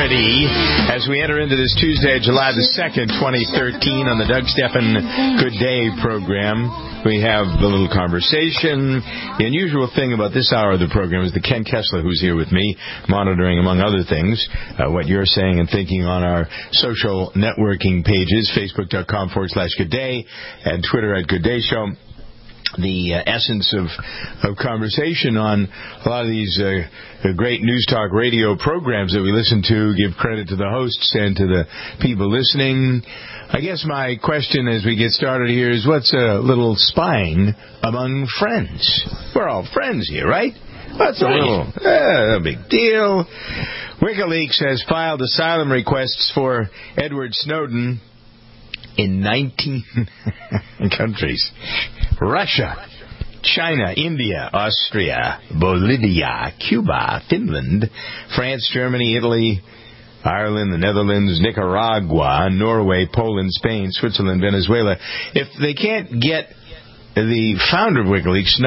serenity as we enter into this Tuesday, July the 2nd, 2013, on the Doug Stephan Good Day program. We have the little conversation. The unusual thing about this hour of the program is that Ken Kessler, who's here with me, monitoring, among other things, what you're saying and thinking on our social networking pages, facebook.com/goodday and Twitter @GoodDayShow. The essence of conversation on a lot of these great news talk radio programs that we listen to. Give credit to the hosts and to the people listening. I guess my question as we get started here is, what's a little spying among friends? We're all friends here, right? That's a little a big deal. WikiLeaks has filed asylum requests for Edward Snowden in 19 countries. Russia, China, India, Austria, Bolivia, Cuba, Finland, France, Germany, Italy, Ireland, the Netherlands, Nicaragua, Norway, Poland, Spain, Switzerland, Venezuela. If they can't get the founder of WikiLeaks,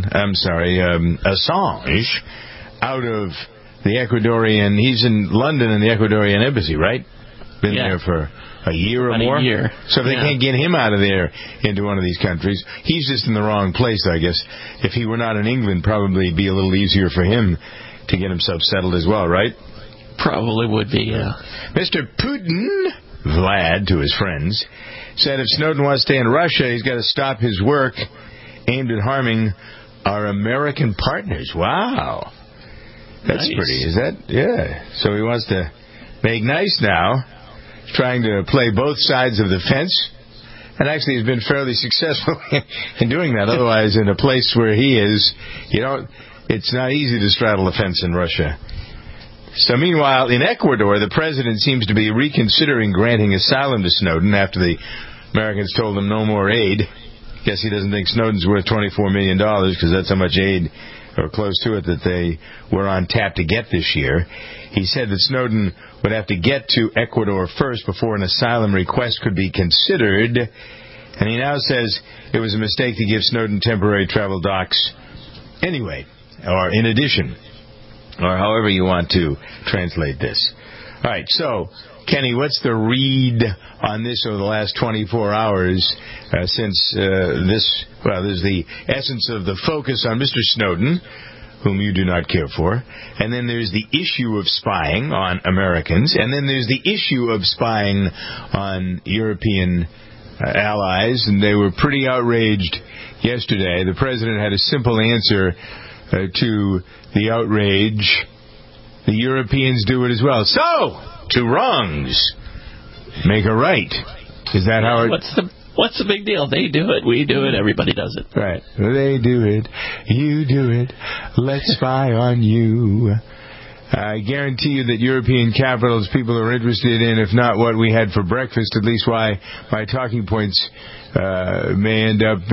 Assange, out of the Ecuadorian, he's in London in the Ecuadorian embassy, right? Been there for a year or more? A year. So if they can't get him out of there into one of these countries, he's just in the wrong place, I guess. If he were not in England, probably be a little easier for him to get himself settled as well, right? Probably would be, yeah. Mr. Putin, Vlad to his friends, said if Snowden wants to stay in Russia, he's got to stop his work aimed at harming our American partners. Wow. That's nice. Pretty. Is that? Yeah. So he wants to make nice now. Trying to play both sides of the fence, and actually has been fairly successful in doing that. Otherwise, in a place where he is, it's not easy to straddle the fence in Russia. So meanwhile, in Ecuador, the president seems to be reconsidering granting asylum to Snowden after the Americans told him no more aid. Guess he doesn't think Snowden's worth $24 million because that's how much aid, or close to it, that they were on tap to get this year. He said that Snowden would have to get to Ecuador first before an asylum request could be considered. And he now says it was a mistake to give Snowden temporary travel docs anyway, or in addition, or however you want to translate this. All right, so, Kenny, what's the read on this over the last 24 hours since this, there's the essence of the focus on Mr. Snowden, whom you do not care for, and then there's the issue of spying on Americans, and then there's the issue of spying on European allies, and they were pretty outraged yesterday. The president had a simple answer to the outrage. The Europeans do it as well. So, two wrongs make a right. Is that how it... What's the big deal? They do it. We do it. Everybody does it. Right. They do it. You do it. Let's spy on you. I guarantee you that European capitals people are interested in, if not what we had for breakfast, at least why my talking points may end up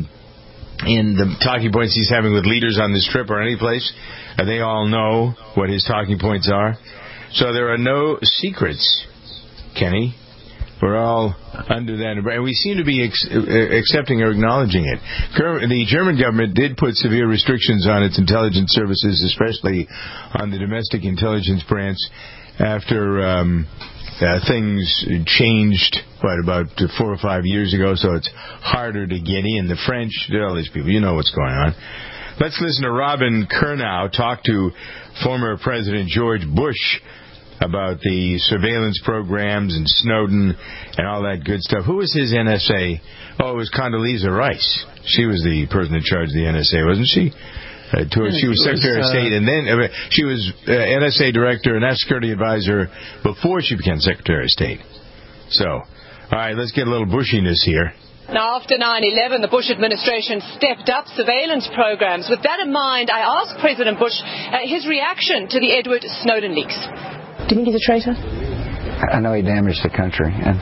in the talking points he's having with leaders on this trip or any place. They all know what his talking points are. So there are no secrets, Kenny. We're all under that, and we seem to be accepting or acknowledging it. The German government did put severe restrictions on its intelligence services, especially on the domestic intelligence branch, after things changed, about 4 or 5 years ago, so it's harder to get in. The French, all these people, you know what's going on. Let's listen to Robin Kurnow talk to former President George Bush about the surveillance programs and Snowden and all that good stuff. Who was his NSA? Oh, it was Condoleezza Rice. She was the person in charge of the NSA, wasn't she? She was Secretary of State, and then she was NSA Director and National Security Advisor before she became Secretary of State. So, all right, let's get a little bushiness here. Now, after 9/11, the Bush administration stepped up surveillance programs. With that in mind, I asked President Bush his reaction to the Edward Snowden leaks. Do you think he's a traitor? I know he damaged the country, and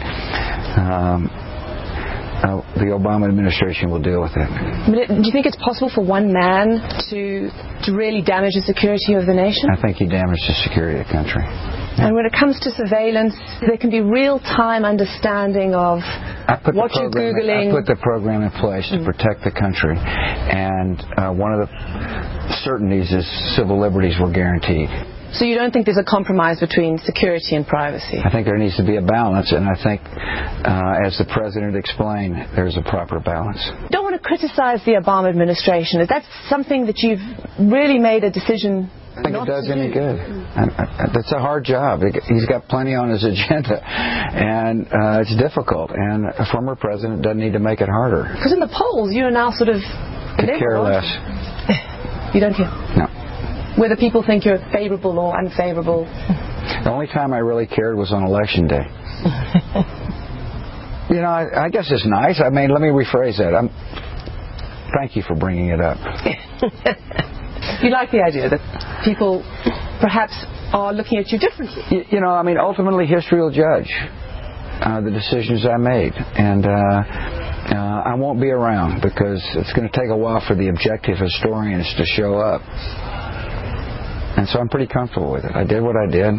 the Obama administration will deal with it. But do you think it's possible for one man to really damage the security of the nation? I think he damaged the security of the country. And when it comes to surveillance, there can be real-time understanding of what you're Googling. I put the program in place to protect the country, and one of the certainties is civil liberties were guaranteed. So you don't think there's a compromise between security and privacy? I think there needs to be a balance, and I think, as the President explained, there's a proper balance. Don't want to criticize the Obama administration. Is that something that you've really made a decision I think it does any good. That's a hard job. He's got plenty on his agenda, and it's difficult, and a former president doesn't need to make it harder. Because in the polls, you are now sort of... Could care less. You don't care? No. Whether people think you're favorable or unfavorable. The only time I really cared was on Election Day. You know, I guess it's nice. I mean, let me rephrase that. Thank you for bringing it up. You like the idea that people perhaps are looking at you differently? You know, I mean, ultimately history will judge the decisions I made. And I won't be around because it's going to take a while for the objective historians to show up. And so I'm pretty comfortable with it. I did what I did.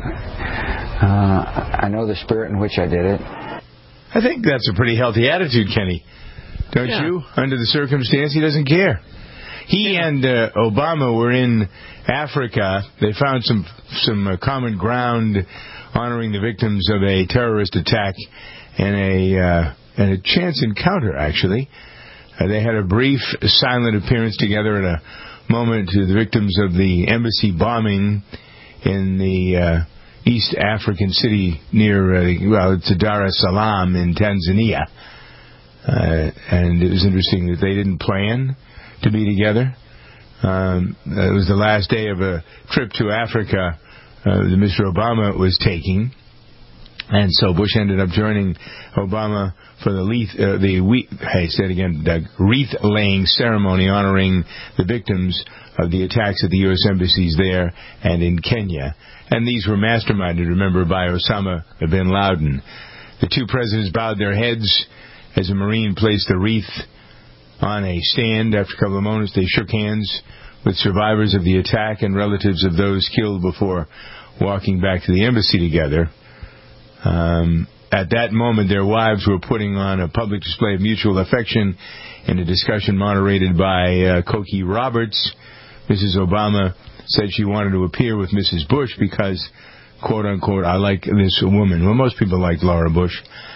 I know the spirit in which I did it. I think that's a pretty healthy attitude, Kenny. Don't you? Under the circumstance, he doesn't care. He and Obama were in Africa. They found some common ground honoring the victims of a terrorist attack and a chance encounter, actually. They had a brief silent appearance together at a moment to the victims of the embassy bombing in the East African city near, it's Dar es Salaam in Tanzania. And it was interesting that they didn't plan to be together. It was the last day of a trip to Africa that Mr. Obama was taking. And so Bush ended up joining Obama for the wreath-laying ceremony honoring the victims of the attacks at the U.S. embassies there and in Kenya. And these were masterminded, remember, by Osama bin Laden. The two presidents bowed their heads as a Marine placed the wreath on a stand. After a couple of moments, they shook hands with survivors of the attack and relatives of those killed before walking back to the embassy together. At that moment, their wives were putting on a public display of mutual affection in a discussion moderated by Cokie Roberts. Mrs. Obama said she wanted to appear with Mrs. Bush because, quote-unquote, I like this woman. Well, most people like Laura Bush.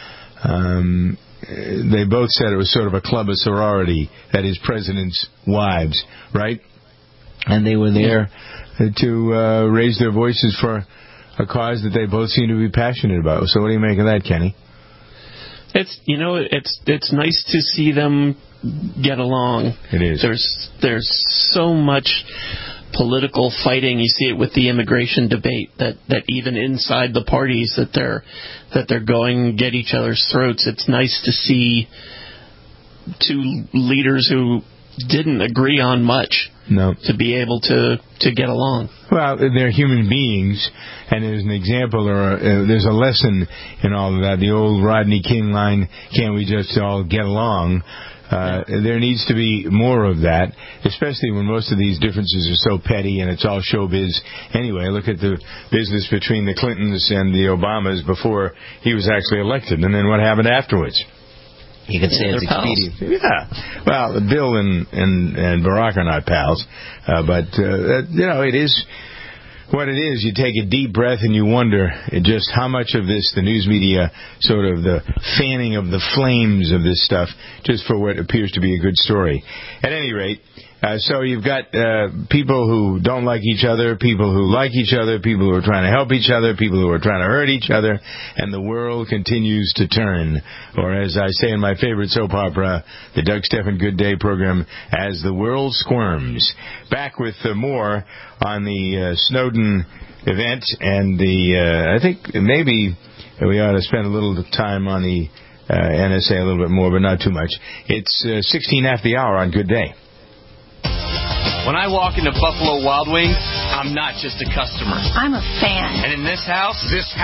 They both said it was sort of a club of sorority, that is, presidents' wives, right? And they were there to raise their voices for a cause that they both seem to be passionate about. So what do you make of that, Kenny? It's nice to see them get along. It is. There's so much political fighting. You see it with the immigration debate that even inside the parties that they're going to get each other's throats. It's nice to see two leaders who didn't agree on much to be able to get along. Well, they're human beings, and there's an example or there's a lesson in all of that. The old Rodney King line, can't we just all get along? There needs to be more of that, especially when most of these differences are so petty and it's all showbiz. Anyway, look at the business between the Clintons and the Obamas before he was actually elected, and then what happened afterwards. You can say it's expedient. Yeah. Well, Bill and Barack are not pals, but it is what it is. You take a deep breath and you wonder just how much of this the news media, sort of the fanning of the flames of this stuff, just for what appears to be a good story. At any rate, so you've got people who don't like each other, people who like each other, people who are trying to help each other, people who are trying to hurt each other, and the world continues to turn. Or as I say in my favorite soap opera, the Doug Stephan Good Day program, as the world squirms. Back with more on the Snowden event, and I think maybe we ought to spend a little time on the NSA a little bit more, but not too much. It's 16 after the hour on Good Day. When I walk into Buffalo Wild Wings, I'm not just a customer. I'm a fan. And in this house,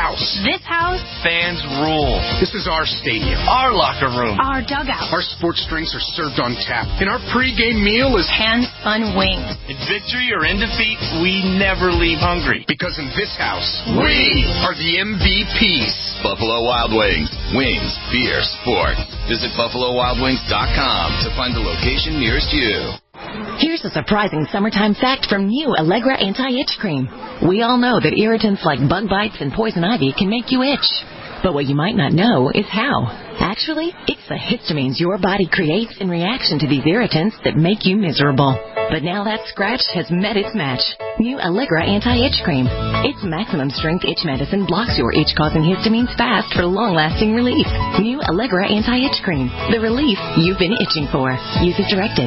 fans rule. This is our stadium. Our locker room. Our dugout. Our sports drinks are served on tap. And our pregame meal is hand-spun wings. In victory or in defeat, we never leave hungry. Because in this house, we are the MVPs. Buffalo Wild Wings. Wings, beer, sport. Visit BuffaloWildWings.com to find the location nearest you. Here's a surprising summertime fact from new Allegra Anti-Itch Cream. We all know that irritants like bug bites and poison ivy can make you itch. But what you might not know is how. Actually, it's the histamines your body creates in reaction to these irritants that make you miserable. But now that scratch has met its match. New Allegra Anti-Itch Cream. Its maximum strength itch medicine blocks your itch-causing histamines fast for long-lasting relief. New Allegra Anti-Itch Cream. The relief you've been itching for. Use as directed.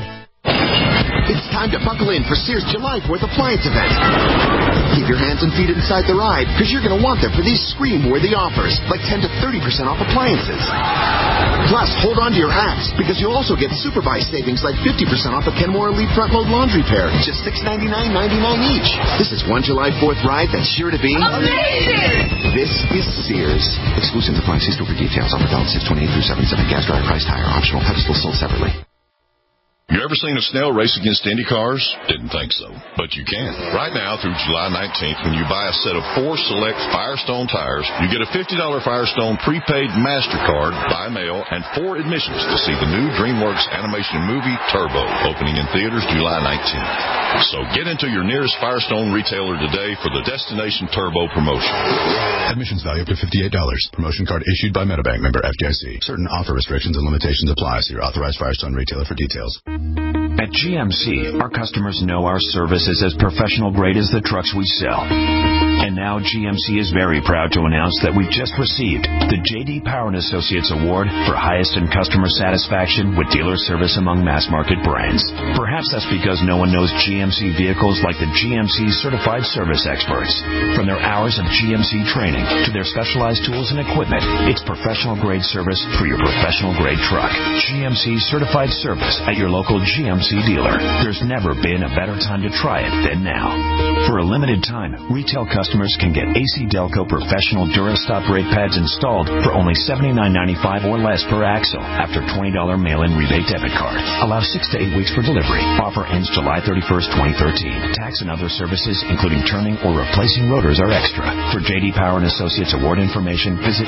It's time to buckle in for Sears July 4th appliance event. Keep your hands and feet inside the ride, because you're going to want them for these scream-worthy offers, like 10 to 30% off appliances. Plus, hold on to your hats, because you'll also get super buy savings like 50% off a Kenmore Elite front load laundry pair, just $699.99 each. This is one July 4th ride that's sure to be amazing. This is Sears. Exclusive apply. See store for details. Offer valid 6/28 through 7/7. Gas dryer priced higher. Optional. Pedestal sold separately. You ever seen a snail race against Indy cars? Didn't think so, but you can. Right now through July 19th, when you buy a set of 4 select Firestone tires, you get a $50 Firestone prepaid MasterCard by mail and 4 admissions to see the new DreamWorks animation movie Turbo, opening in theaters July 19th. So get into your nearest Firestone retailer today for the Destination Turbo promotion. Admissions value up to $58. Promotion card issued by Metabank, member FDIC. Certain offer restrictions and limitations apply. See your authorized Firestone retailer for details. At GMC, our customers know our service is as professional grade as the trucks we sell. And now GMC is very proud to announce that we've just received the J.D. Power & Associates Award for highest in customer satisfaction with dealer service among mass market brands. Perhaps that's because no one knows GMC vehicles like the GMC certified service experts. From their hours of GMC training to their specialized tools and equipment, it's professional grade service for your professional grade truck. GMC certified service at your local GMC dealer. There's never been a better time to try it than now. For a limited time, retail customers can get AC Delco professional Durastop brake pads installed for only $79.95 or less per axle after $20 mail-in rebate debit card. Allow 6 to 8 weeks for delivery. Offer ends July 31st, 2013. Tax and other services, including turning or replacing rotors, are extra. For J.D. Power & Associates Award information, visit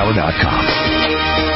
jdpower.com.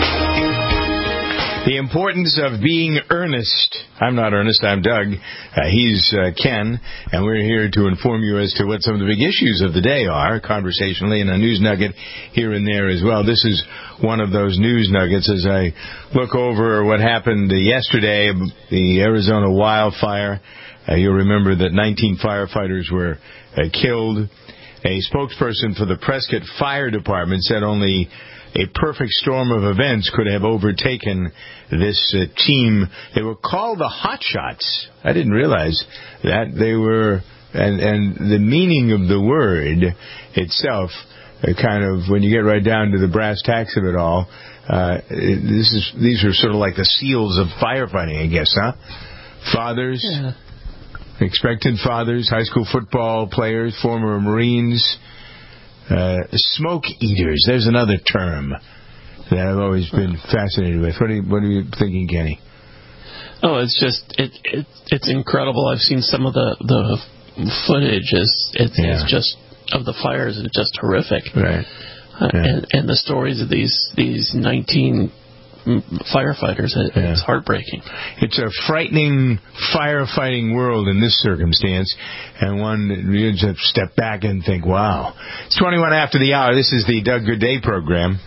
The importance of being earnest. I'm not Ernest, I'm Doug. He's Ken, and we're here to inform you as to what some of the big issues of the day are, conversationally, and a news nugget here and there as well. This is one of those news nuggets as I look over what happened yesterday, the Arizona wildfire. You'll remember that 19 firefighters were killed. A spokesperson for the Prescott Fire Department said only a perfect storm of events could have overtaken this team. They were called the Hot Shots. I didn't realize that they were, and the meaning of the word itself, kind of, when you get right down to the brass tacks of it all, these are sort of like the SEALs of firefighting, I guess, huh? Fathers, expectant fathers, high school football players, former Marines. Smoke eaters. There's another term that I've always been fascinated with. What are you thinking, Kenny? Oh, it's just it's incredible. I've seen some of the footage. It's just of the fires. It's just horrific. Right. And the stories of these 19 firefighters, it's heartbreaking. It's a frightening firefighting world in this circumstance, and one that you just step back and think, wow. It's 21 after the hour. This is the Doug Good Day program.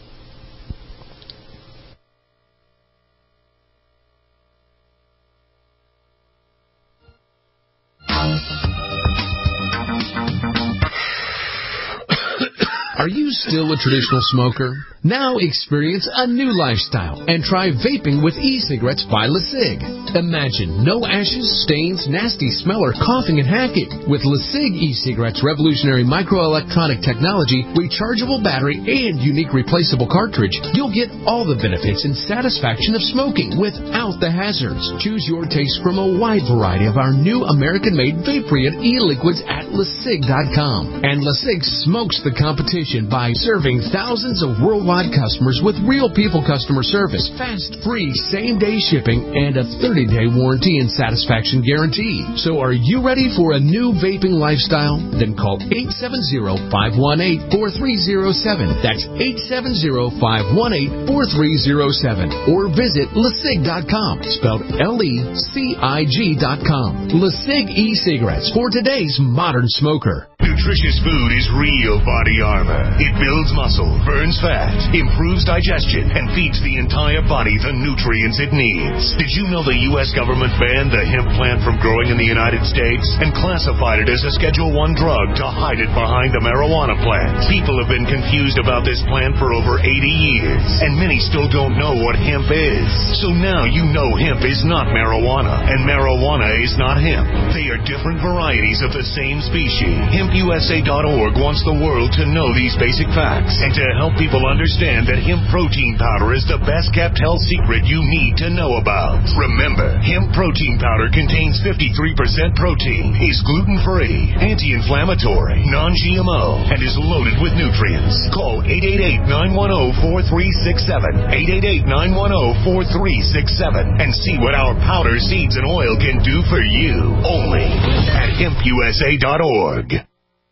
Are you still a traditional smoker? Now experience a new lifestyle and try vaping with e-cigarettes by LeSig. Imagine no ashes, stains, nasty smell, or coughing and hacking. With LeSig e-cigarettes' revolutionary microelectronic technology, rechargeable battery, and unique replaceable cartridge, you'll get all the benefits and satisfaction of smoking without the hazards. Choose your taste from a wide variety of our new American-made Vaporeon e-liquids at LeSig.com. And LeSig smokes the competition. reputation by serving thousands of worldwide customers with real people customer service, fast, free, same-day shipping, and a 30-day warranty and satisfaction guarantee. So are you ready for a new vaping lifestyle? Then call 870-518-4307. That's 870-518-4307. Or visit LeSig.com, spelled LECIG.com. LeSig e-cigarettes for today's modern smoker. Nutritious food is real body armor. It builds muscle, burns fat, improves digestion, and feeds the entire body the nutrients it needs. Did you know the U.S. government banned the hemp plant from growing in the United States and classified it as a Schedule I drug to hide it behind the marijuana plant? People have been confused about this plant for over 80 years, and many still don't know what hemp is. So now you know hemp is not marijuana, and marijuana is not hemp. They are different varieties of the same species. HempUSA.org wants the world to know these basic facts and to help people understand that hemp protein powder is the best kept health secret you need to know about. Remember, hemp protein powder contains 53% protein, is gluten-free, anti-inflammatory, non-GMO, and is loaded with nutrients. Call 888-910-4367, 888-910-4367, and see what our powder, seeds, and oil can do for you. Only at HempUSA.org.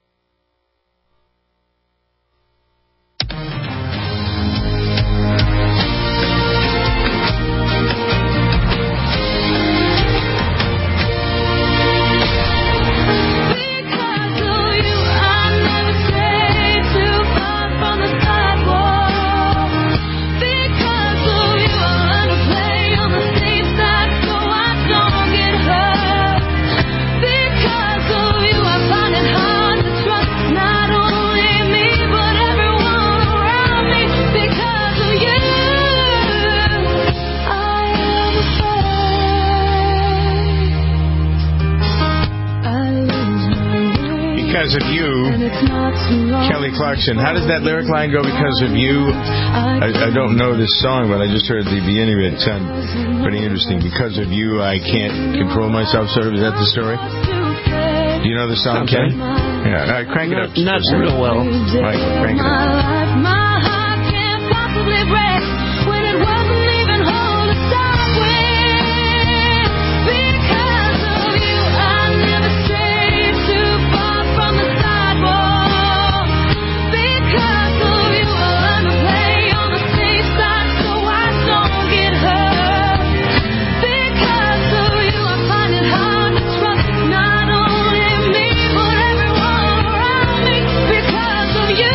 Because of you, Kelly Clarkson. How does that lyric line go? Because of you. I don't know this song, but I just heard the beginning of it. It sounded pretty interesting. Because of you, I can't control myself. Sort of. Is that the story? Do you know the song, Kelly? Yeah. All right, crank it up. Not real well. All right, crank it up. My heart can't possibly break when it wasn't even whole to start with. Because of you, I never strayed too far from the sidewalk. Because of you, I learned to play on the safe side so I don't get hurt. Because of you, I find it hard to trust not only me but everyone around me. Because of you,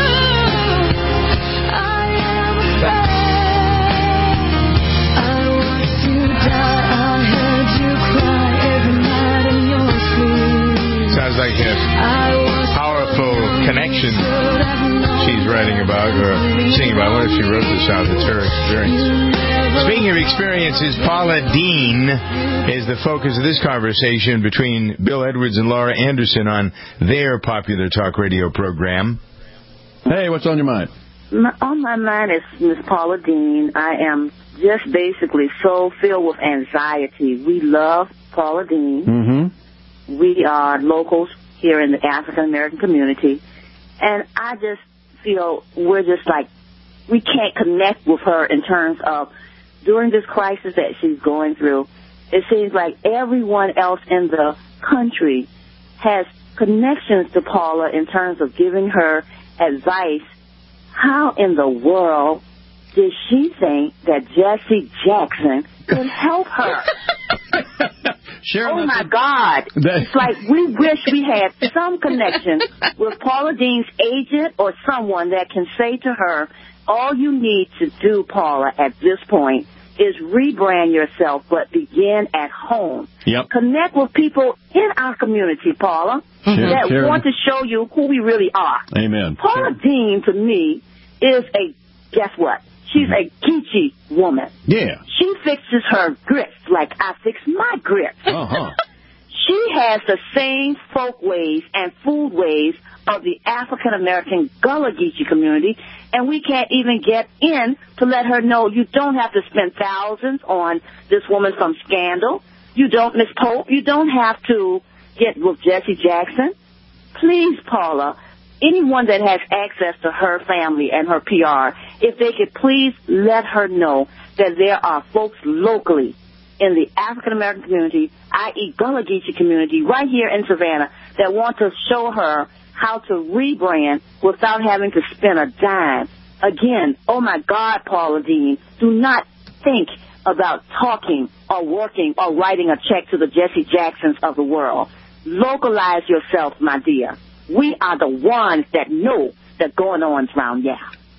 I am afraid. I watched you die, I heard you cry every night in your sleep. Sounds like a powerful connection she's writing about or singing about. What if she wrote this out? It's her experience. Speaking of experiences, Paula Deen is the focus of this conversation between Bill Edwards and Laura Anderson on their popular talk radio program. Hey, what's on your mind? On my mind is Miss Paula Deen. I am just basically so filled with anxiety. We love Paula Deen. Mm-hmm. We are locals here in the African American community. And I just feel we're just like, we can't connect with her in terms of during this crisis that she's going through. It seems like everyone else in the country has connections to Paula in terms of giving her advice. How in the world did she think that Jesse Jackson could help her? Oh, my God. It's like we wish we had some connection with Paula Deen's agent or someone that can say to her, all you need to do, Paula, at this point is rebrand yourself, but begin at home. Yep. Connect with people in our community, Paula, that want to show you who we really are. Amen. Paula Deen, to me, is guess what? She's a Geechee woman. Yeah. She fixes her grits like I fix my grits. Uh-huh. She has the same folk ways and food ways of the African-American Gullah Geechee community, and we can't even get in to let her know you don't have to spend thousands on this woman from Scandal. You don't, Miss Pope, you don't have to get with Jesse Jackson. Please, Paula, anyone that has access to her family and her PR, if they could please let her know that there are folks locally in the African-American community, i.e. Gullah Geechee community, right here in Savannah, that want to show her how to rebrand without having to spend a dime. Again, oh my God, Paula Deen, do not think about talking or working or writing a check to the Jesse Jacksons of the world. Localize yourself, my dear. We are the ones that know the going ons around here.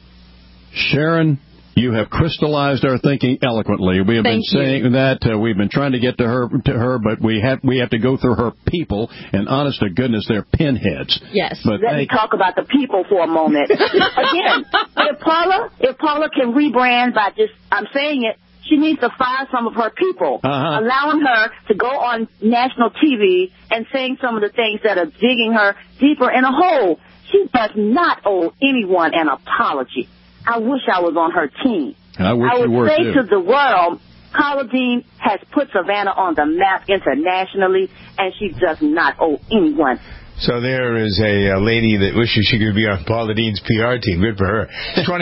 Sharon, you have crystallized our thinking eloquently. We have been saying that. We've been trying to get to her, but we have to go through her people. And honest to goodness, they're pinheads. Yes. But let me talk about the people for a moment. Again, if Paula can rebrand by just, I'm saying it, she needs to fire some of her people, allowing her to go on national TV and saying some of the things that are digging her deeper in a hole. She does not owe anyone an apology. I wish I was on her team. I would say to the world, Paula Deen has put Savannah on the map internationally, and she does not owe anyone. So there is a lady that wishes she could be on Paula Deen's PR team. Good for her.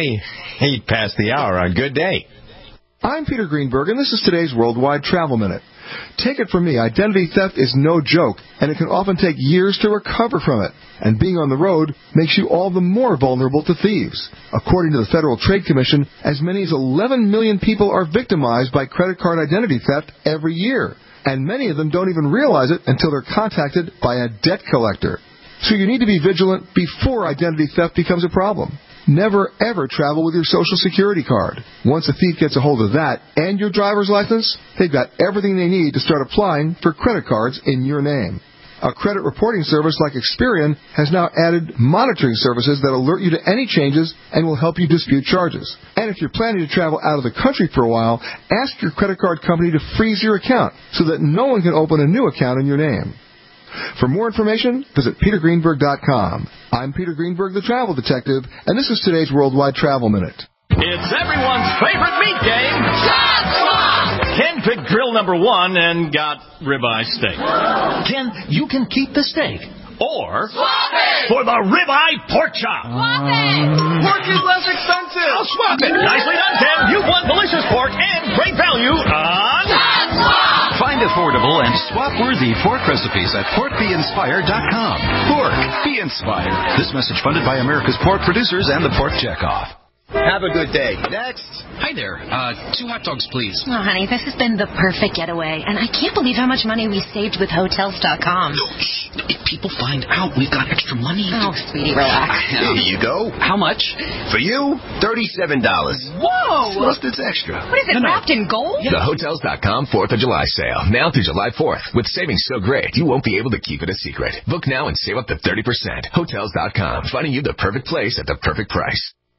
28 past the hour on Good Day. I'm Peter Greenberg, and this is today's Worldwide Travel Minute. Take it from me, identity theft is no joke, and it can often take years to recover from it. And being on the road makes you all the more vulnerable to thieves. According to the Federal Trade Commission, as many as 11 million people are victimized by credit card identity theft every year. And many of them don't even realize it until they're contacted by a debt collector. So you need to be vigilant before identity theft becomes a problem. Never, ever travel with your Social Security card. Once a thief gets a hold of that and your driver's license, they've got everything they need to start applying for credit cards in your name. A credit reporting service like Experian has now added monitoring services that alert you to any changes and will help you dispute charges. And if you're planning to travel out of the country for a while, ask your credit card company to freeze your account so that no one can open a new account in your name. For more information, visit petergreenberg.com. I'm Peter Greenberg, the Travel Detective, and this is today's Worldwide Travel Minute. It's everyone's favorite meat game. Shot Swap! Ken picked grill number 1 and got ribeye steak. Ken, you can keep the steak. Or swap it for the ribeye pork chop. Swap it! Pork is less expensive. I'll swap it. Nicely done, Ken. You've won delicious pork and great value on Shot Swap! Find affordable and swap-worthy pork recipes at porkbeinspired.com. Pork, be inspired. This message funded by America's pork producers and the Pork Checkoff. Have a good day. Next. Hi there. 2 hot dogs, please. Oh, honey, this has been the perfect getaway, and I can't believe how much money we saved with Hotels.com. No, shh. If people find out we've got extra money... Oh, sweetie, relax. Here you go. How much? For you, $37. Whoa! Plus it's extra. What is it, wrapped in gold? The Hotels.com 4th of July sale. Now through July 4th. With savings so great, you won't be able to keep it a secret. Book now and save up to 30%. Hotels.com. Finding you the perfect place at the perfect price.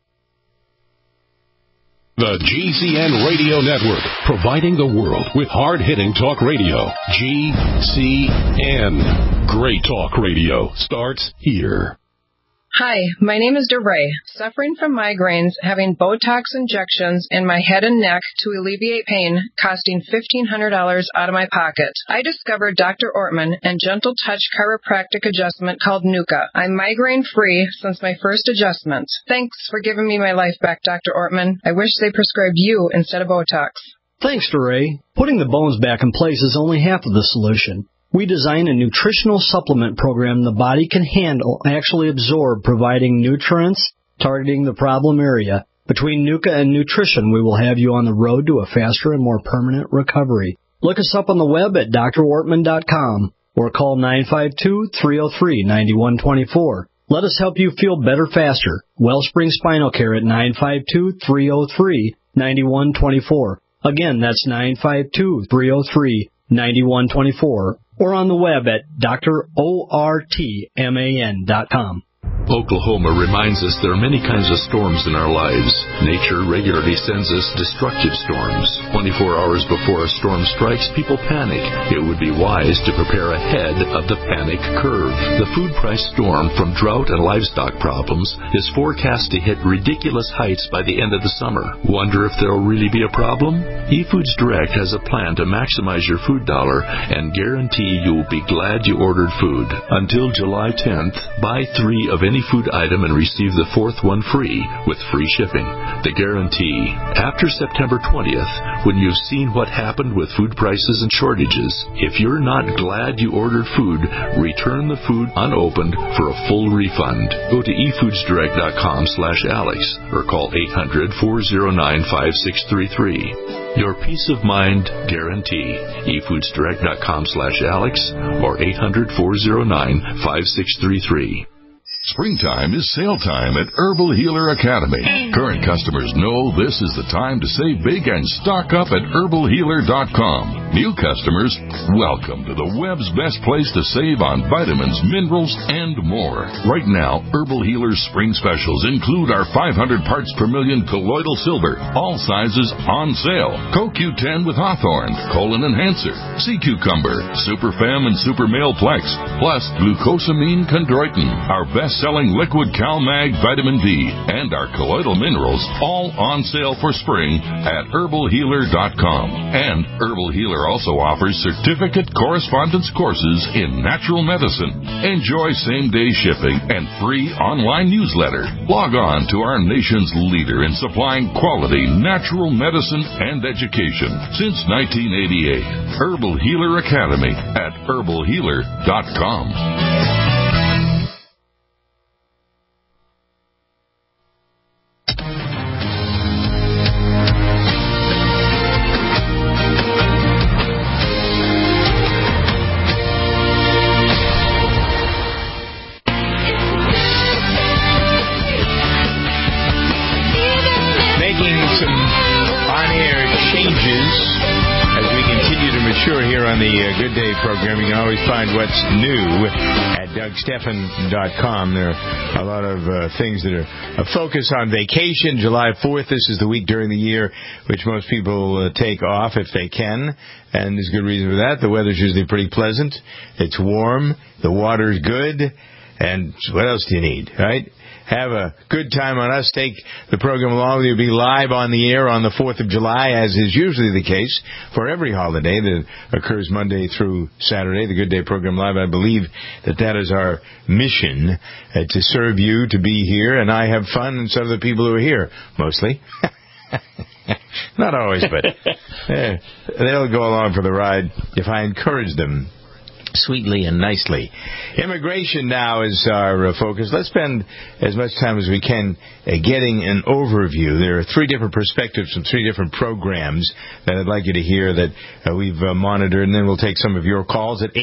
The GCN Radio Network, providing the world with hard-hitting talk radio. GCN. Great talk radio starts here. Hi, my name is DeRay. Suffering from migraines, having Botox injections in my head and neck to alleviate pain, costing $1,500 out of my pocket. I discovered Dr. Ortman and Gentle Touch chiropractic adjustment called Nuka. I'm migraine-free since my first adjustment. Thanks for giving me my life back, Dr. Ortman. I wish they prescribed you instead of Botox. Thanks, DeRay. Putting the bones back in place is only half of the solution. We design a nutritional supplement program the body can handle and actually absorb, providing nutrients, targeting the problem area. Between Nuka and nutrition, we will have you on the road to a faster and more permanent recovery. Look us up on the web at drortman.com or call 952-303-9124. Let us help you feel better faster. Wellspring Spinal Care at 952-303-9124. Again, that's 952-303-9124. Or on the web at drortman.com. Oklahoma reminds us there are many kinds of storms in our lives. Nature regularly sends us destructive storms. 24 hours before a storm strikes, people panic. It would be wise to prepare ahead of the panic curve. The food price storm from drought and livestock problems is forecast to hit ridiculous heights by the end of the summer. Wonder if there will really be a problem? eFoods Direct has a plan to maximize your food dollar and guarantee you will be glad you ordered food. Until July 10th, buy 3 of any any food item and receive the fourth one free with free shipping. The guarantee. After September 20th, when you've seen what happened with food prices and shortages, if you're not glad you ordered food, return the food unopened for a full refund. Go to efoodsdirect.com/Alex or call 800-409-5633. Your peace of mind guarantee. efoodsdirect.com/Alex or 800-409-5633. Springtime is sale time at Herbal Healer Academy. Current customers know this is the time to save big and stock up at herbalhealer.com. New customers, welcome to the web's best place to save on vitamins, minerals, and more. Right now, Herbal Healer's spring specials include our 500 parts per million colloidal silver, all sizes on sale. CoQ10 with Hawthorne, Colon Enhancer, Sea Cucumber, Super Fem and Super Male Plex, plus glucosamine chondroitin, our best-selling liquid CalMag vitamin D, and our colloidal minerals, all on sale for spring at herbalhealer.com. And Herbal Healer also offers certificate correspondence courses in natural medicine. Enjoy same-day shipping and free online newsletter. Log on to our nation's leader in supplying quality natural medicine and education since 1988. Herbal Healer Academy at herbalhealer.com. On the Good Day program, you can always find what's new at DougStephan.com. There are a lot of things that are a focus on vacation. July 4th, this is the week during the year which most people take off if they can, and there's good reason for that. The weather's usually pretty pleasant. It's warm. The water's good. And what else do you need, right? Have a good time on us. Take the program along with you. Be live on the air on the 4th of July, as is usually the case for every holiday that occurs Monday through Saturday. The Good Day program live. I believe that is our mission, to serve you, to be here, and I have fun, and so do the people who are here, mostly. Not always, but they'll go along for the ride if I encourage them sweetly and nicely. Immigration now is our focus. Let's spend as much time as we can getting an overview. There are three different perspectives from three different programs that I'd like you to hear that we've monitored, and then we'll take some of your calls at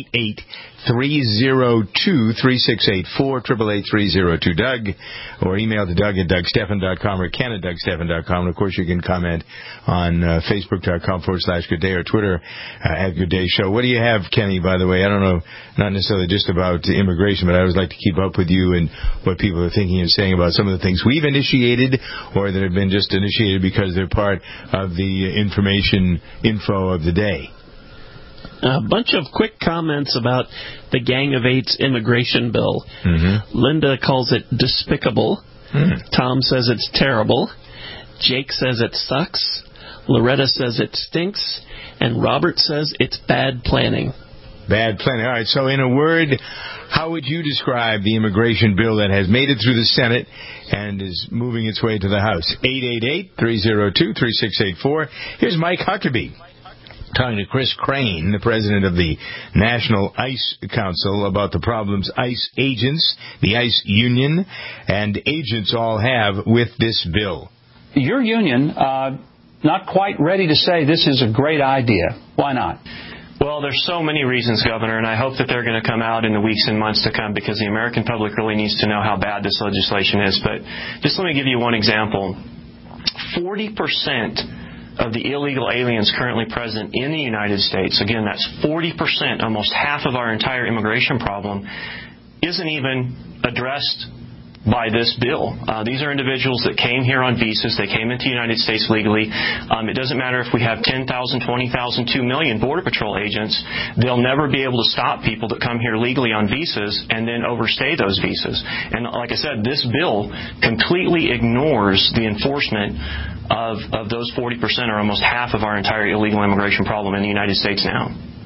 888-302-3684, 888-302-DOUG, or email to Doug at DougStephan.com or Ken at DougStephan.com. And, of course, you can comment on Facebook.com/Good Day or Twitter at Good Day Show. What do you have, Kenny, by the way? I don't know, not necessarily just about immigration, but I always like to keep up with you and what people are thinking and saying about some of the things we've initiated or that have been just initiated because they're part of the info of the day. A bunch of quick comments about the Gang of Eights immigration bill. Mm-hmm. Linda calls it despicable. Tom says it's terrible. Jake says it sucks. Loretta says it stinks. And Robert says it's bad planning. Bad planning. All right, so in a word, how would you describe the immigration bill that has made it through the Senate and is moving its way to the House? 888-302-3684. Here's Mike Huckabee talking to Chris Crane, the president of the National ICE Council, about the problems ICE agents, the ICE union, and agents all have with this bill. Your union, not quite ready to say this is a great idea. Why not? Well, there's so many reasons, Governor, and I hope that they're going to come out in the weeks and months to come because the American public really needs to know how bad this legislation is. But just let me give you one example. 40% of the illegal aliens currently present in the United States, again, that's 40%, almost half of our entire immigration problem, isn't even addressed by this bill. These are individuals that came here on visas. They came into the United States legally. It doesn't matter if we have 10,000, 20,000, 2 million Border Patrol agents. They'll never be able to stop people that come here legally on visas and then overstay those visas. And like I said, this bill completely ignores the enforcement of those 40% or almost half of our entire illegal immigration problem in the United States now.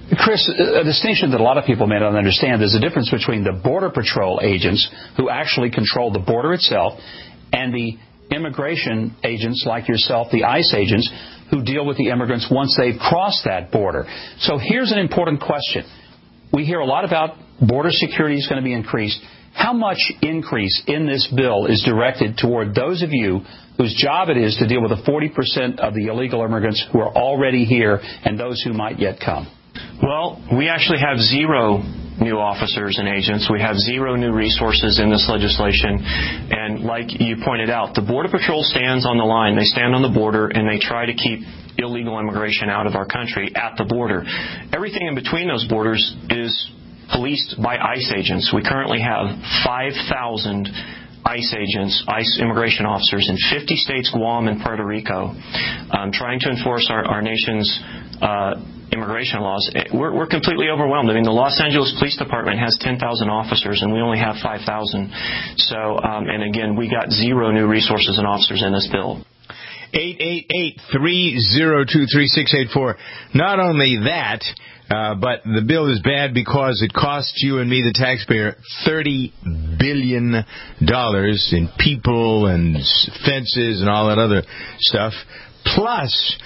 Chris, a distinction that a lot of people may not understand, there's a difference between the Border Patrol agents who actually control the border itself and the immigration agents like yourself, the ICE agents, who deal with the immigrants once they've crossed that border. So here's an important question. We hear a lot about border security is going to be increased. How much increase in this bill is directed toward those of you whose job it is to deal with the 40% of the illegal immigrants who are already here and those who might yet come? Well, we actually have 0 new officers and agents. We have 0 new resources in this legislation. And like you pointed out, the Border Patrol stands on the line. They stand on the border and they try to keep illegal immigration out of our country at the border. Everything in between those borders is policed by ICE agents. We currently have 5,000 ICE agents, ICE immigration officers in 50 states, Guam, and Puerto Rico, trying to enforce our nation's immigration laws. We're completely overwhelmed. I mean, the Los Angeles Police Department has 10,000 officers, and we only have 5,000. So, and again, we got 0 new resources and officers in this bill. 888-302-3684. Not only that, but the bill is bad because it costs you and me, the taxpayer, $30 billion in people and fences and all that other stuff. Plus,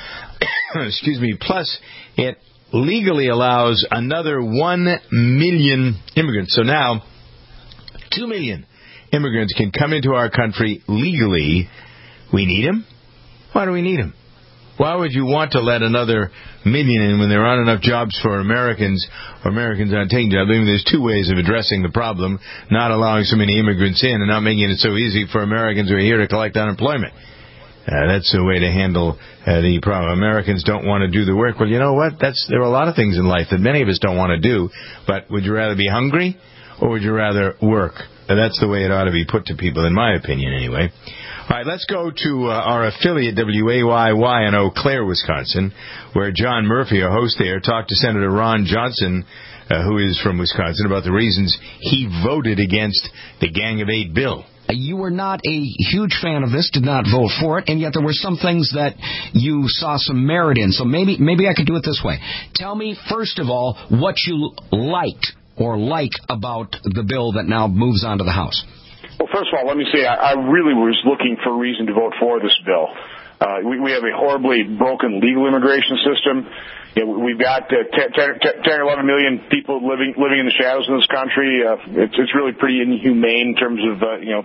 plus it legally allows another 1 million immigrants. So now, 2 million immigrants can come into our country legally. We need them? Why do we need them? Why would you want to let another million in when there aren't enough jobs for Americans, or Americans aren't taking jobs? I mean, there's 2 ways of addressing the problem: not allowing so many immigrants in and not making it so easy for Americans who are here to collect unemployment. That's a way to handle the problem. Americans don't want to do the work. Well, you know what? There are a lot of things in life that many of us don't want to do, but would you rather be hungry or would you rather work? That's the way it ought to be put to people, in my opinion, anyway. All right, let's go to our affiliate, WAYY, in Eau Claire, Wisconsin, where John Murphy, our host there, talked to Senator Ron Johnson, who is from Wisconsin, about the reasons he voted against the Gang of 8 bill. You were not a huge fan of this, did not vote for it, and yet there were some things that you saw some merit in. So maybe I could do it this way. Tell me, first of all, what you liked or like about the bill that now moves on to the House. Well, first of all, let me say I really was looking for a reason to vote for this bill. We have a horribly broken legal immigration system. You know, we've got 10 or 11 million people living in the shadows in this country. It's really pretty inhumane in terms of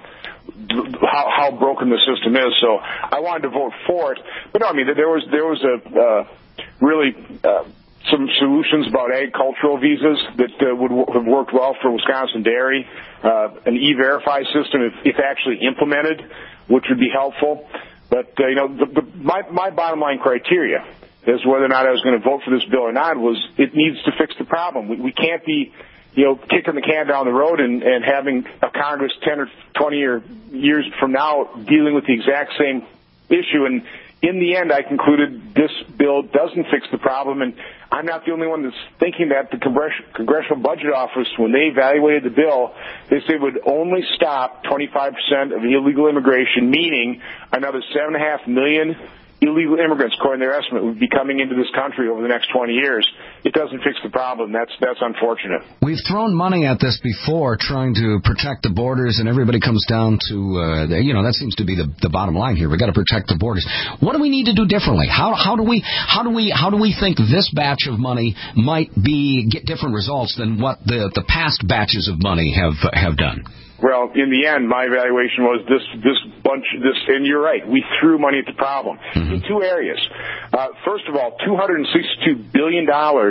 how broken the system is. So I wanted to vote for it. But no, I mean there was really some solutions about agricultural visas that would have worked well for Wisconsin dairy. An E-Verify system, if actually implemented, which would be helpful. But my bottom line criteria is whether or not I was going to vote for this bill or not was it needs to fix the problem. We can't be, kicking the can down the road and having a Congress 10 or 20 years from now dealing with the exact same issue. And in the end, I concluded this bill doesn't fix the problem, and I'm not the only one that's thinking that. The Congressional Budget Office, when they evaluated the bill, they said it would only stop 25% of illegal immigration, meaning another 7.5 million illegal immigrants, according to their estimate, would be coming into this country over the next 20 years. It doesn't fix the problem. That's unfortunate. We've thrown money at this before, trying to protect the borders, and everybody comes down to, that seems to be the bottom line here. We've got to protect the borders. What do we need to do differently? How do we think this batch of money might get different results than what the past batches of money have done? Well, in the end, my evaluation was this bunch, and you're right, we threw money at the problem in 2 areas. First of all, $262 billion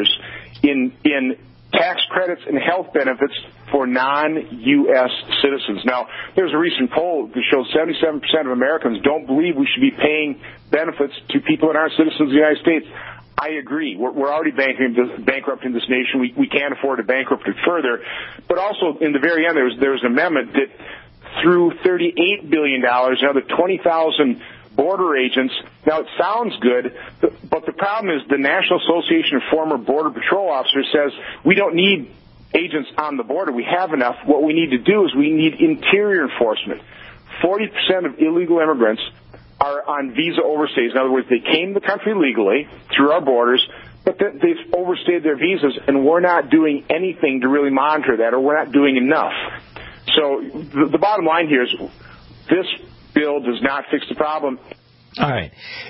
in tax credits and health benefits for non-U.S. citizens. Now, there's a recent poll that shows 77% of Americans don't believe we should be paying benefits to people that aren't citizens of the United States. I agree. We're already bankrupting this nation. We can't afford to bankrupt it further. But also, in the very end, there was an amendment that threw $38 billion, another 20,000 border agents. Now, it sounds good, but the problem is the National Association of Former Border Patrol Officers says we don't need agents on the border. We have enough. What we need to do is we need interior enforcement. 40% of illegal immigrants are on visa overstays. In other words, they came to the country legally through our borders, but they've overstayed their visas, and we're not doing anything to really monitor that, or we're not doing enough. So the bottom line here is this bill does not fix the problem. All right.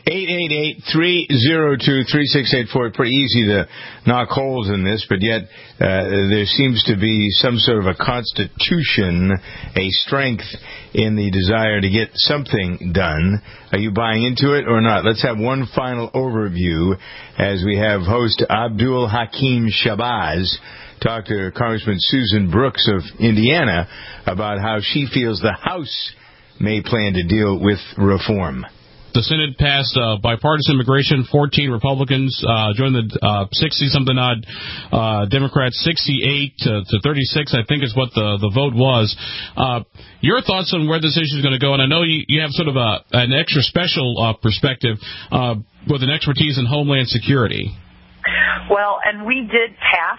888-302-3684. Pretty easy to knock holes in this, but yet there seems to be some sort of a constitution, a strength in the desire to get something done. Are you buying into it or not? Let's have one final overview as we have host Abdul Hakim Shabazz talk to Congressman Susan Brooks of Indiana about how she feels the House may plan to deal with reform. The Senate passed bipartisan immigration. 14 Republicans joined the 60-something odd Democrats. 68 to 36, I think, is what the vote was. Your thoughts on where this issue is going to go? And I know you have sort of an extra special perspective with an expertise in Homeland Security. Well, and we did pass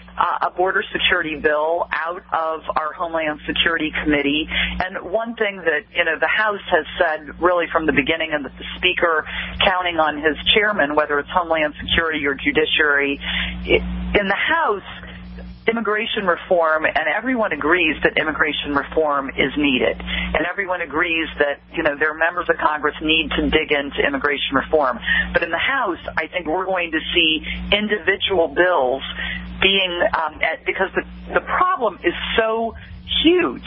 a border security bill out of our Homeland Security Committee. And one thing that, the House has said really from the beginning, and that the Speaker, counting on his chairman, whether it's Homeland Security or Judiciary, in the House, immigration reform, and everyone agrees that immigration reform is needed. And everyone agrees that, their members of Congress need to dig into immigration reform. But in the House, I think we're going to see individual bills being, because the problem is so huge.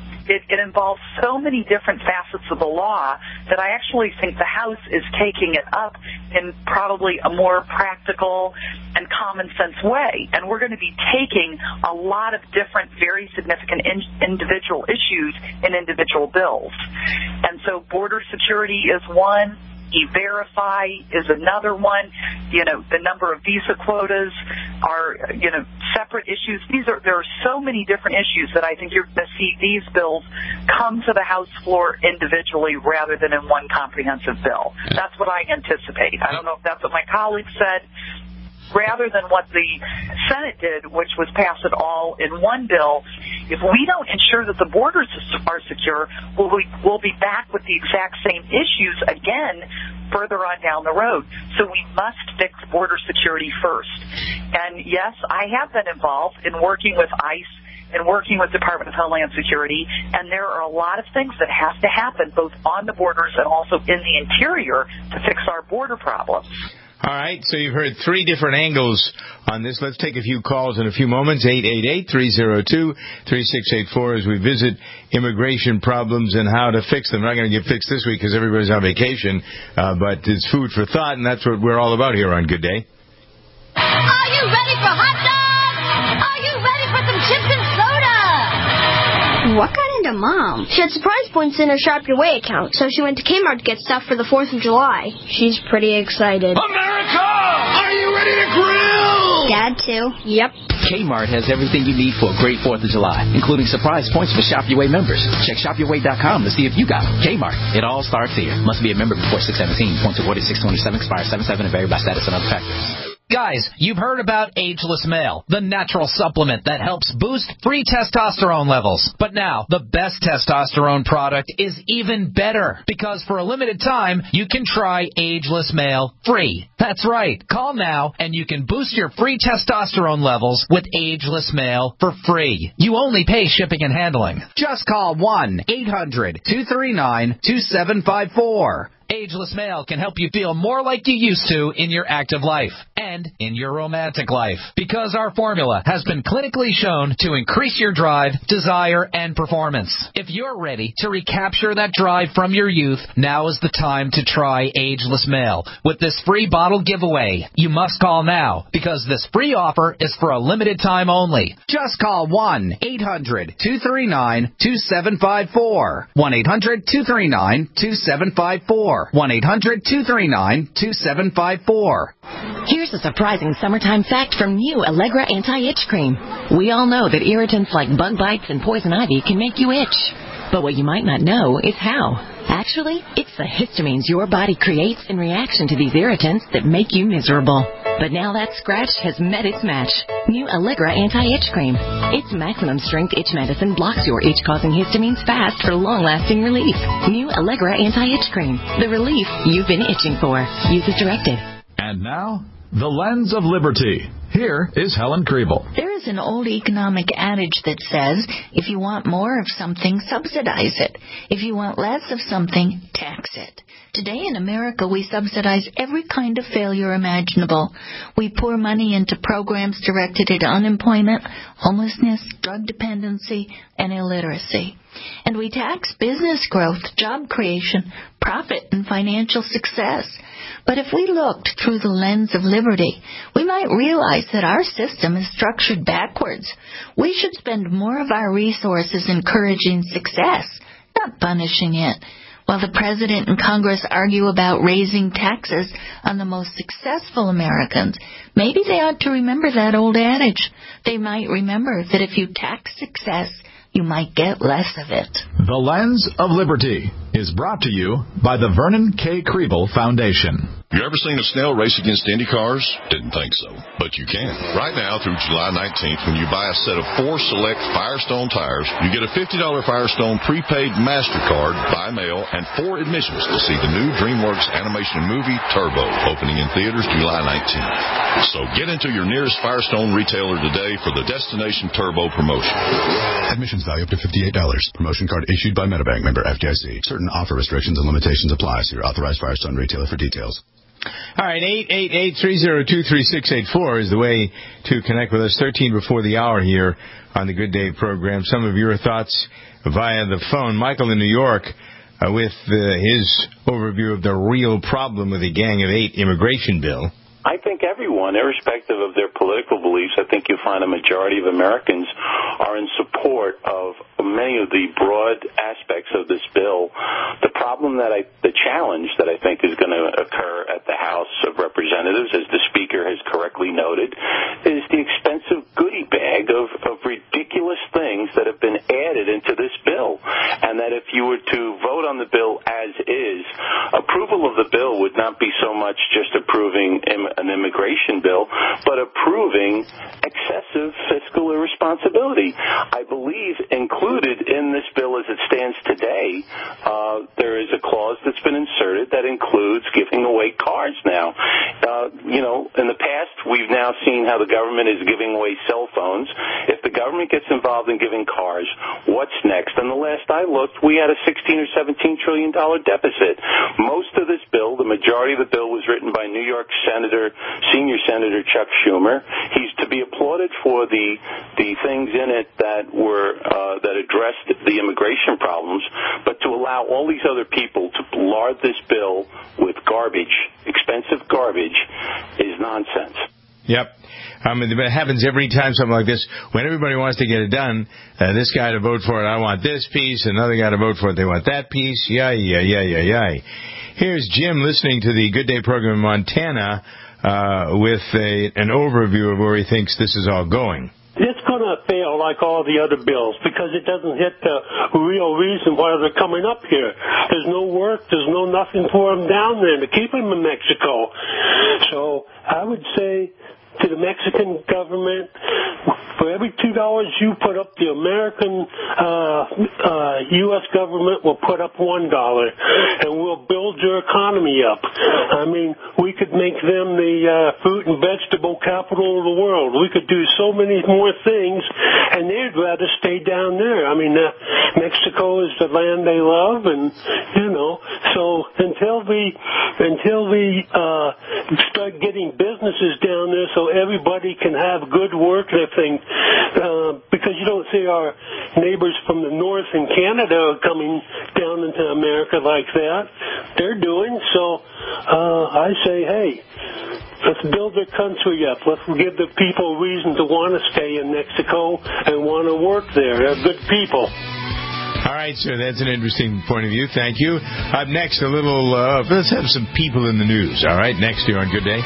It involves so many different facets of the law that I actually think the House is taking it up in probably a more practical and common sense way. And we're going to be taking a lot of different, very significant individual issues in individual bills. And so border security is one. E-Verify is another one. The number of visa quotas are, separate issues. There are so many different issues that I think you're going to see these bills come to the House floor individually rather than in one comprehensive bill. That's what I anticipate. I don't know if that's what my colleagues said. Rather than what the Senate did, which was pass it all in one bill, if we don't ensure that the borders are secure, we'll be back with the exact same issues again further on down the road. So we must fix border security first. And yes, I have been involved in working with ICE and working with Department of Homeland Security, and there are a lot of things that have to happen both on the borders and also in the interior to fix our border problems. All right, so you've heard three different angles on this. Let's take a few calls in a few moments. 888-302-3684 as we visit immigration problems and how to fix them. We're not going to get fixed this week because everybody's on vacation, but it's food for thought, and that's what we're all about here on Good Day. Are you ready for hot dogs? Are you ready for some chips and soda? What got into Mom? She had surprise points in her Shop Your Way account, so she went to Kmart to get stuff for the 4th of July. She's pretty excited. America! Are you ready to grill? Dad, too. Yep. Kmart has everything you need for a great 4th of July, including surprise points for Shop Your Way members. Check shopyourway.com to see if you got them. Kmart. It all starts here. Must be a member before 6/17. Points awarded 6/27, expire 7/7, and vary by status and other factors. Guys, you've heard about Ageless Male, the natural supplement that helps boost free testosterone levels. But now, the best testosterone product is even better, because for a limited time, you can try Ageless Male free. That's right. Call now, and you can boost your free testosterone levels with Ageless Male for free. You only pay shipping and handling. Just call 1-800-239-2754. Ageless Male can help you feel more like you used to in your active life and in your romantic life, because our formula has been clinically shown to increase your drive, desire, and performance. If you're ready to recapture that drive from your youth, now is the time to try Ageless Male with this free bottle giveaway. You must call now, because this free offer is for a limited time only. Just call 1-800-239-2754. 1-800-239-2754. 1-800-239-2754. Here's a surprising summertime fact from new Allegra Anti-Itch Cream. We all know that irritants like bug bites and poison ivy can make you itch. But what you might not know is how. Actually, it's the histamines your body creates in reaction to these irritants that make you miserable. But now that scratch has met its match. New Allegra Anti-Itch Cream. Its maximum strength itch medicine blocks your itch-causing histamines fast for long-lasting relief. New Allegra Anti-Itch Cream. The relief you've been itching for. Use as directed. And now, The Lens of Liberty. Here is Helen Kriebel. There is an old economic adage that says, if you want more of something, subsidize it. If you want less of something, tax it. Today in America, we subsidize every kind of failure imaginable. We pour money into programs directed at unemployment, homelessness, drug dependency, and illiteracy. And we tax business growth, job creation, profit, and financial success. But if we looked through the lens of liberty, we might realize that our system is structured backwards. We should spend more of our resources encouraging success, not punishing it. While the President and Congress argue about raising taxes on the most successful Americans, maybe they ought to remember that old adage. They might remember that if you tax success, you might get less of it. The Lens of Liberty is brought to you by the Vernon K. Kriebel Foundation. You ever seen a snail race against Indy cars? Didn't think so, but you can. Right now through July 19th, when you buy a set of 4 select Firestone tires, you get a $50 Firestone prepaid MasterCard by mail and 4 admissions to see the new DreamWorks animation movie Turbo, opening in theaters July 19th. So get into your nearest Firestone retailer today for the Destination Turbo promotion. Admissions value up to $58. Promotion card issued by Metabank, member FDIC. Certain offer restrictions and limitations apply. See your authorized Firestone retailer for details. All right, 888-302-3684 is the way to connect with us. 13 before the hour here on the Good Day program. Some of your thoughts via the phone. Michael in New York with his overview of the real problem with the Gang of 8 immigration bill. I think everyone, irrespective of their political beliefs, I think you'll find a majority of Americans are in support of many of the broad aspects of this bill. The challenge that I think is going to occur at the House of Representatives, as the Speaker has correctly noted, is the expensive goodie bag of ridiculous things that have been added into this bill. And that if you were to vote on the bill as is, approval of the bill would not be so much just approving an immigration bill, but approving excessive fiscal irresponsibility. I believe included in this bill as it stands today, there is a clause that's been inserted that includes giving away cars now. In the past, we've now seen how the government is giving away cell phones. If the government gets involved in giving cars, what's next? And the last I looked, we had a $16 or $17 trillion deficit. Most of this bill, the majority of the bill, was written by New York Senior Senator Chuck Schumer. He's to be applauded for the things in it that addressed the immigration problems, but to allow all these other people to lard this bill with garbage, expensive garbage, is nonsense. Yep. It happens every time something like this. When everybody wants to get it done, this guy to vote for it, I want this piece, another guy to vote for it, they want that piece. Yay. Here's Jim listening to the Good Day program in Montana with an overview of where he thinks this is all going. It's going to fail like all the other bills because it doesn't hit the real reason why they're coming up here. There's no work. There's nothing for them down there to keep them in Mexico. So I would say to the Mexican government, for every $2 you put up, the American U.S. government will put up $1, and we'll build your economy up. I mean, we could make them the fruit and vegetable capital of the world. We could do so many more things, and they'd rather stay down there. I mean, Mexico is the land they love, and so until we start getting businesses down there, so everybody can have good work and everything. Because you don't see our neighbors from the north in Canada coming down into America like that. They're doing so. I say, hey, let's build their country up. Let's give the people a reason to want to stay in Mexico and want to work there. They're good people. All right, sir, that's an interesting point of view. Thank you. Up next, let's have some people in the news. All right, next here on Good Day.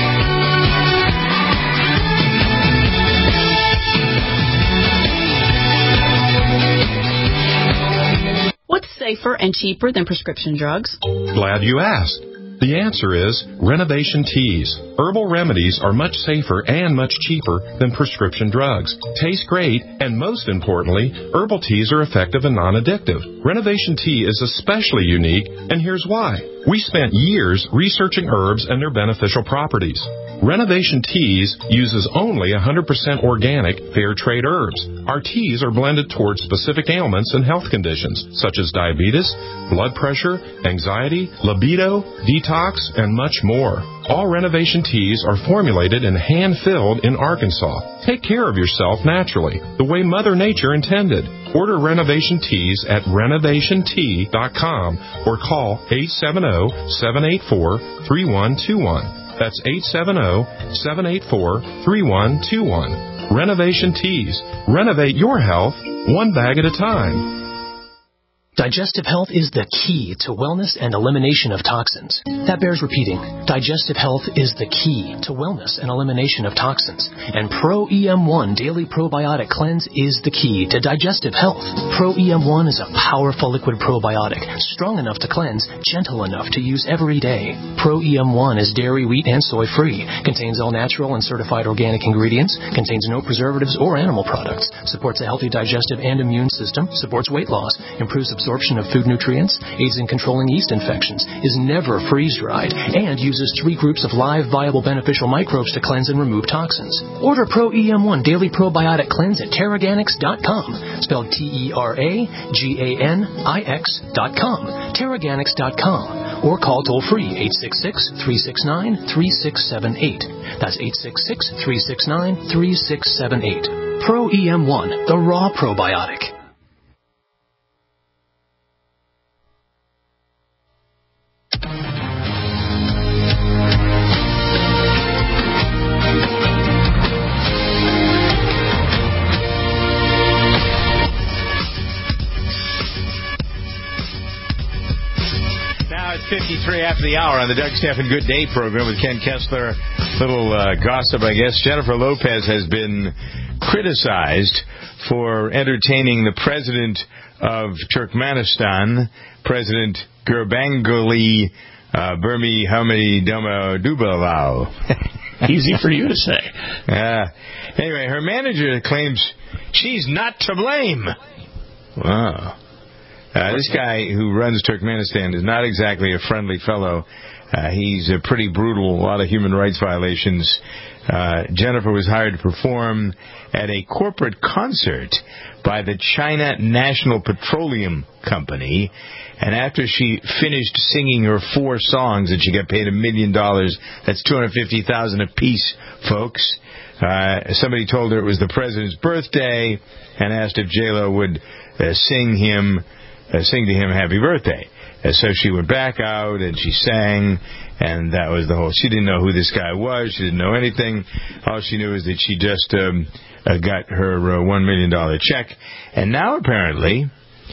What's safer and cheaper than prescription drugs? Glad you asked. The answer is Renovation Teas. Herbal remedies are much safer and much cheaper than prescription drugs. Taste great, and most importantly, herbal teas are effective and non-addictive. Renovation Tea is especially unique, and here's why. We spent years researching herbs and their beneficial properties. Renovation Teas uses only 100% organic, fair trade herbs. Our teas are blended towards specific ailments and health conditions, such as diabetes, blood pressure, anxiety, libido, detox, and much more. All Renovation Teas are formulated and hand-filled in Arkansas. Take care of yourself naturally, the way Mother Nature intended. Order Renovation Teas at renovationtea.com or call 870-784-3121. That's 870-784-3121. Renovation Teas. Renovate your health one bag at a time. Digestive health is the key to wellness and elimination of toxins. That bears repeating. Digestive health is the key to wellness and elimination of toxins. And Pro EM1 Daily Probiotic Cleanse is the key to digestive health. Pro EM1 is a powerful liquid probiotic, strong enough to cleanse, gentle enough to use every day. Pro EM1 is dairy, wheat, and soy-free, contains all natural and certified organic ingredients, contains no preservatives or animal products, supports a healthy digestive and immune system, supports weight loss, improves absorption of food nutrients, aids in controlling yeast infections, is never freeze-dried, and uses 3 groups of live, viable, beneficial microbes to cleanse and remove toxins. Order Pro EM1 Daily Probiotic Cleanse at Teraganix.com, spelled Teraganix.com, Teraganix.com, or call toll-free 866-369-3678. That's 866-369-3678. Pro EM1, the raw probiotic. Now it's 53 after the hour on the Doug Stephan Good Day program with Ken Kessler. Little gossip, I guess. Jennifer Lopez has been criticized for entertaining the president of Turkmenistan, President Gurbanguly Berdimuhamedow. Easy for you to say. Anyway, her manager claims she's not to blame. Wow. This guy who runs Turkmenistan is not exactly a friendly fellow. He's pretty brutal, a lot of human rights violations. Jennifer was hired to perform at a corporate concert by the China National Petroleum Company. And after she finished singing her 4 songs and she got paid $1 million, that's $250,000 apiece, folks. Somebody told her it was the president's birthday and asked if J-Lo would sing to him happy birthday. So she went back out and she sang, and that was the whole. She didn't know who this guy was. She didn't know anything. All she knew is that she just got her $1 million check. And now apparently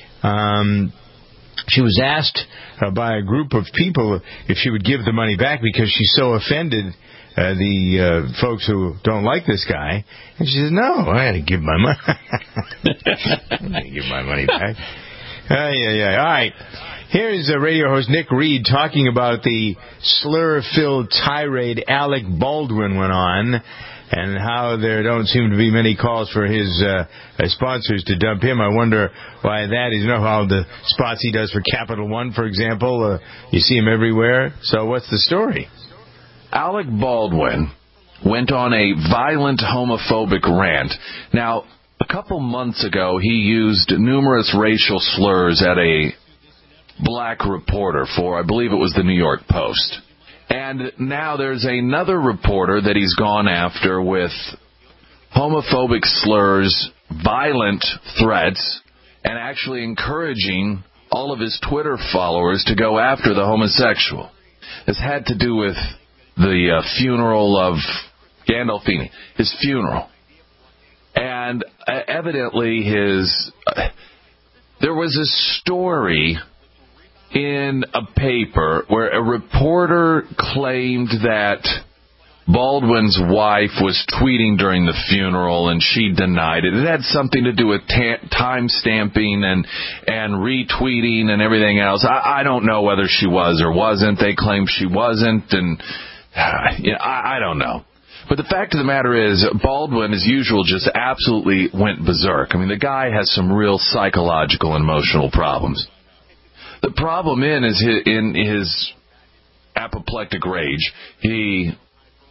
she was asked by a group of people if she would give the money back because she's so offended the folks who don't like this guy. And she says, no, I had to give my money. I had to give my money back. All right. Here's radio host Nick Reed talking about the slur-filled tirade Alec Baldwin went on and how there don't seem to be many calls for his sponsors to dump him. I wonder why that is. You know how the spots he does for Capital One, for example, you see him everywhere. So what's the story? Alec Baldwin went on a violent homophobic rant. Now, a couple months ago, he used numerous racial slurs at a black reporter for, I believe it was the New York Post. And now there's another reporter that he's gone after with homophobic slurs, violent threats, and actually encouraging all of his Twitter followers to go after the homosexual. This had to do with the funeral of Gandolfini, his funeral. And evidently there was a story in a paper where a reporter claimed that Baldwin's wife was tweeting during the funeral and she denied it. It had something to do with time stamping and retweeting and everything else. I don't know whether she was or wasn't. They claim she wasn't, and I don't know. But the fact of the matter is, Baldwin, as usual, just absolutely went berserk. I mean, the guy has some real psychological and emotional problems. The problem is in his apoplectic rage, he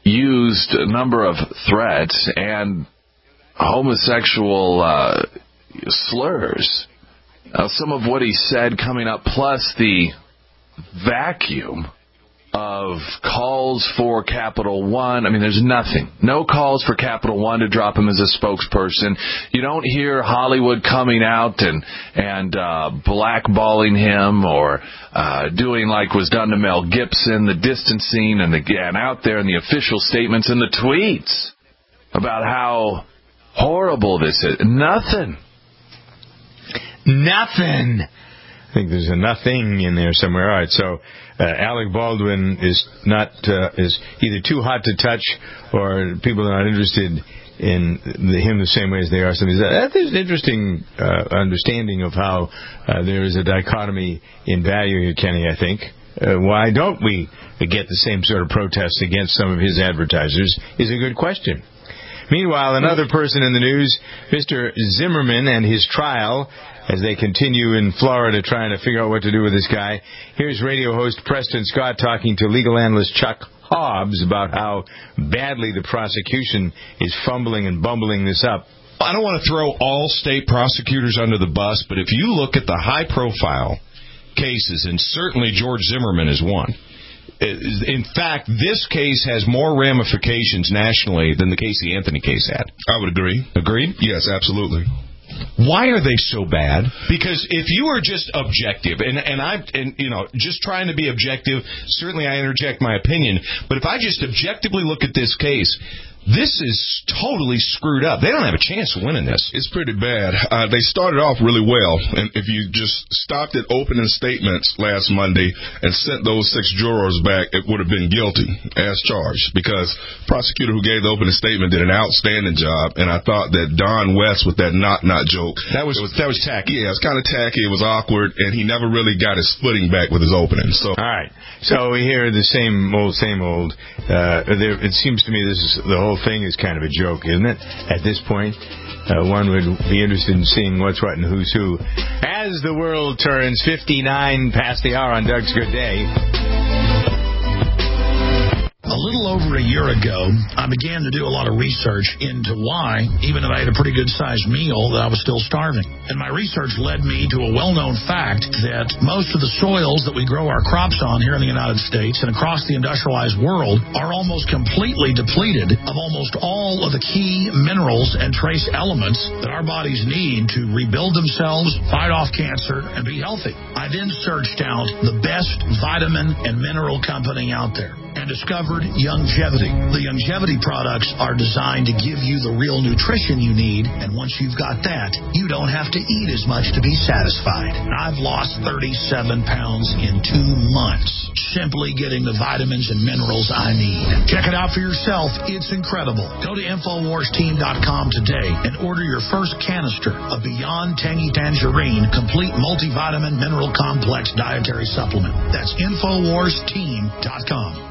used a number of threats and homosexual slurs. Some of what he said coming up, plus the vacuum of calls for Capital One. I mean, there's nothing. No calls for Capital One to drop him as a spokesperson. You don't hear Hollywood coming out and blackballing him or doing like was done to Mel Gibson, the distancing and out there in the official statements and the tweets about how horrible this is. Nothing. I think there's a nothing in there somewhere. All right, so Alec Baldwin is either too hot to touch, or people are not interested in him the same way as they are some of these. There's an interesting understanding of how there is a dichotomy in value here, Kenny, I think. Why don't we get the same sort of protests against some of his advertisers is a good question. Meanwhile, another person in the news, Mr. Zimmerman and his trial, as they continue in Florida trying to figure out what to do with this guy. Here's radio host Preston Scott talking to legal analyst Chuck Hobbs about how badly the prosecution is fumbling and bumbling this up. I don't want to throw all state prosecutors under the bus, but if you look at the high-profile cases, and certainly George Zimmerman is one. In fact, this case has more ramifications nationally than the Casey Anthony case had. I would agree. Agreed? Yes, absolutely. Why are they so bad? Because if you are just objective, and just trying to be objective, certainly I interject my opinion, but if I just objectively look at this case, this is totally screwed up. They don't have a chance of winning this. It's pretty bad. They started off really well, and if you just stopped at opening statements last Monday and sent those 6 jurors back, it would have been guilty as charged, because the prosecutor who gave the opening statement did an outstanding job, and I thought that Don West with that not joke. That was tacky. Yeah, it was kind of tacky. It was awkward, and he never really got his footing back with his opening. So, all right. So we hear the same old. It seems to me the whole thing is kind of a joke, isn't it? At this point, one would be interested in seeing what's what and who's who. As the world turns 59 past the hour on Doug's Good Day. A little over a year ago, I began to do a lot of research into why, even if I had a pretty good-sized meal, that I was still starving. And my research led me to a well-known fact that most of the soils that we grow our crops on here in the United States and across the industrialized world are almost completely depleted of almost all of the key minerals and trace elements that our bodies need to rebuild themselves, fight off cancer, and be healthy. I then searched out the best vitamin and mineral company out there and discovered Youngevity. The Youngevity products are designed to give you the real nutrition you need, and once you've got that, you don't have to eat as much to be satisfied. I've lost 37 pounds in 2 months, simply getting the vitamins and minerals I need. Check it out for yourself. It's incredible. Go to InfoWarsTeam.com today and order your first canister of Beyond Tangy Tangerine Complete Multivitamin Mineral Complex Dietary Supplement. That's InfoWarsTeam.com.